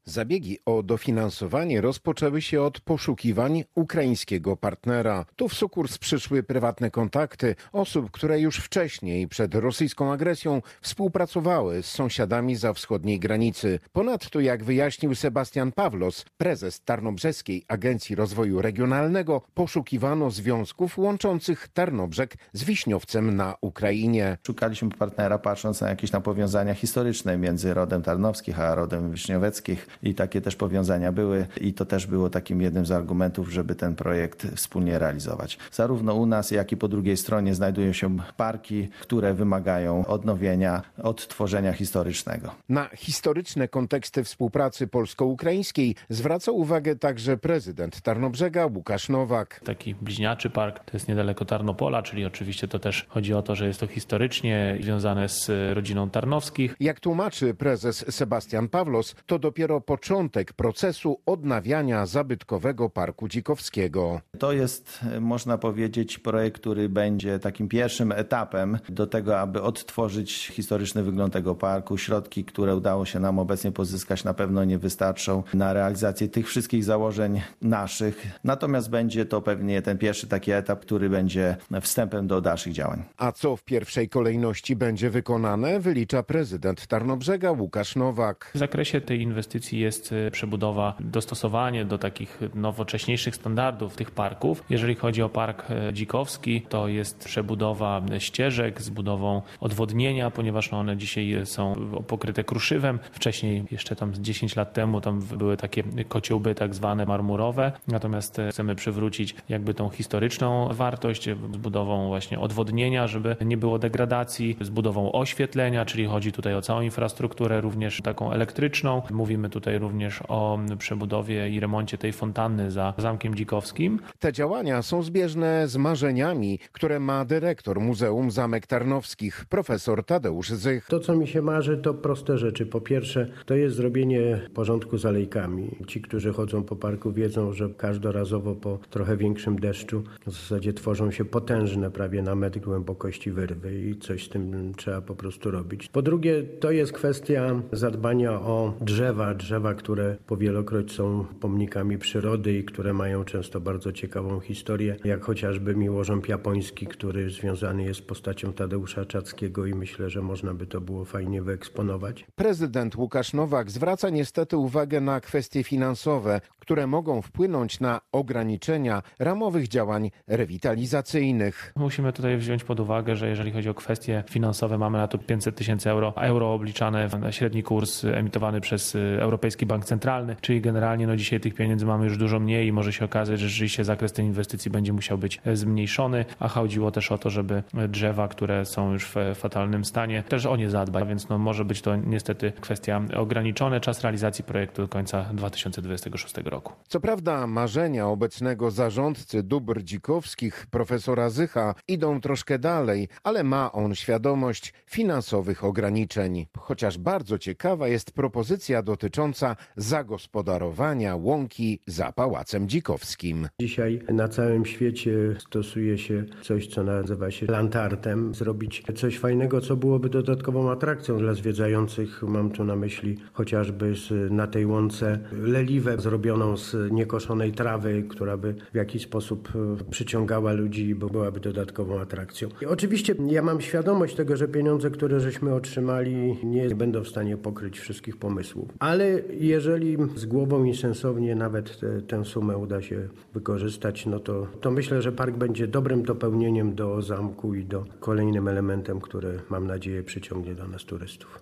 Zabiegi o dofinansowanie rozpoczęły się od poszukiwań ukraińskiego partnera. Tu w sukurs przyszły prywatne kontakty osób, które już wcześniej, przed rosyjską agresją, współpracowały z sąsiadami za wschodniej granicy. Ponadto, jak wyjaśnił Sebastian Pawlos, prezes Tarnobrzeskiej Agencji Rozwoju Regionalnego, poszukiwano związków łączących Tarnobrzeg z Wiśniowcem na Ukrainie. Szukaliśmy partnera, patrząc na jakieś powiązania historyczne między rodem Tarnowskich a rodem Wiśnioweckich. I takie też powiązania były i to też było takim jednym z argumentów, żeby ten projekt wspólnie realizować. Zarówno u nas, jak i po drugiej stronie znajdują się parki, które wymagają odnowienia, odtworzenia historycznego. Na historyczne konteksty współpracy polsko-ukraińskiej zwraca uwagę także prezydent Tarnobrzega Łukasz Nowak. Taki bliźniaczy park, to jest niedaleko Tarnopola, czyli oczywiście to też chodzi o to, że jest to historycznie związane z rodziną Tarnowskich. Jak tłumaczy prezes Sebastian Pawlos, to dopiero początek procesu odnawiania zabytkowego Parku Dzikowskiego. To jest, można powiedzieć, projekt, który będzie takim pierwszym etapem do tego, aby odtworzyć historyczny wygląd tego parku. Środki, które udało się nam obecnie pozyskać, na pewno nie wystarczą na realizację tych wszystkich założeń naszych. Natomiast będzie to pewnie ten pierwszy taki etap, który będzie wstępem do dalszych działań. A co w pierwszej kolejności będzie wykonane, wylicza prezydent Tarnobrzega Łukasz Nowak. W zakresie tej inwestycji jest przebudowa, dostosowanie do takich nowocześniejszych standardów tych parków. Jeżeli chodzi o Park Dzikowski, to jest przebudowa ścieżek z budową odwodnienia, ponieważ one dzisiaj są pokryte kruszywem. Wcześniej, jeszcze tam 10 lat temu, tam były takie kociołby tak zwane marmurowe. Natomiast chcemy przywrócić jakby tą historyczną wartość z budową właśnie odwodnienia, żeby nie było degradacji, z budową oświetlenia, czyli chodzi tutaj o całą infrastrukturę, również taką elektryczną. Mówimy tutaj również o przebudowie i remoncie tej fontanny za Zamkiem Dzikowskim. Te działania są zbieżne z marzeniami, które ma dyrektor Muzeum Zamek Tarnowskich, profesor Tadeusz Zych. To, co mi się marzy, to proste rzeczy. Po pierwsze, to jest zrobienie porządku z alejkami. Ci, którzy chodzą po parku, wiedzą, że każdorazowo po trochę większym deszczu w zasadzie tworzą się potężne, prawie na metr głębokości wyrwy i coś z tym trzeba po prostu robić. Po drugie, to jest kwestia zadbania o drzewa, które powielokroć są pomnikami przyrody i które mają często bardzo ciekawą historię, jak chociażby miłożąb japoński, który związany jest z postacią Tadeusza Czackiego i myślę, że można by to było fajnie wyeksponować. Prezydent Łukasz Nowak zwraca niestety uwagę na kwestie finansowe, które mogą wpłynąć na ograniczenia ramowych działań rewitalizacyjnych. Musimy tutaj wziąć pod uwagę, że jeżeli chodzi o kwestie finansowe, mamy na to 500 tysięcy euro obliczane na średni kurs emitowany przez Europejski Bank Centralny, czyli generalnie dzisiaj tych pieniędzy mamy już dużo mniej i może się okazać, że rzeczywiście zakres tej inwestycji będzie musiał być zmniejszony, a chodziło też o to, żeby drzewa, które są już w fatalnym stanie, też o nie zadbać, więc może być to niestety kwestia ograniczona. Czas realizacji projektu do końca 2026 roku. Co prawda marzenia obecnego zarządcy dóbr dzikowskich, profesora Zycha, idą troszkę dalej, ale ma on świadomość finansowych ograniczeń. Chociaż bardzo ciekawa jest propozycja dotycząca zagospodarowania łąki za Pałacem Dzikowskim. Dzisiaj na całym świecie stosuje się coś, co nazywa się landartem. Zrobić coś fajnego, co byłoby dodatkową atrakcją dla zwiedzających. Mam tu na myśli chociażby na tej łące leliwę zrobioną z niekoszonej trawy, która by w jakiś sposób przyciągała ludzi, bo byłaby dodatkową atrakcją. I oczywiście ja mam świadomość tego, że pieniądze, które żeśmy otrzymali, nie będą w stanie pokryć wszystkich pomysłów. Ale jeżeli z głową i sensownie nawet tę sumę uda się wykorzystać, to myślę, że park będzie dobrym dopełnieniem do zamku i do kolejnym elementem, który mam nadzieję przyciągnie do nas turystów.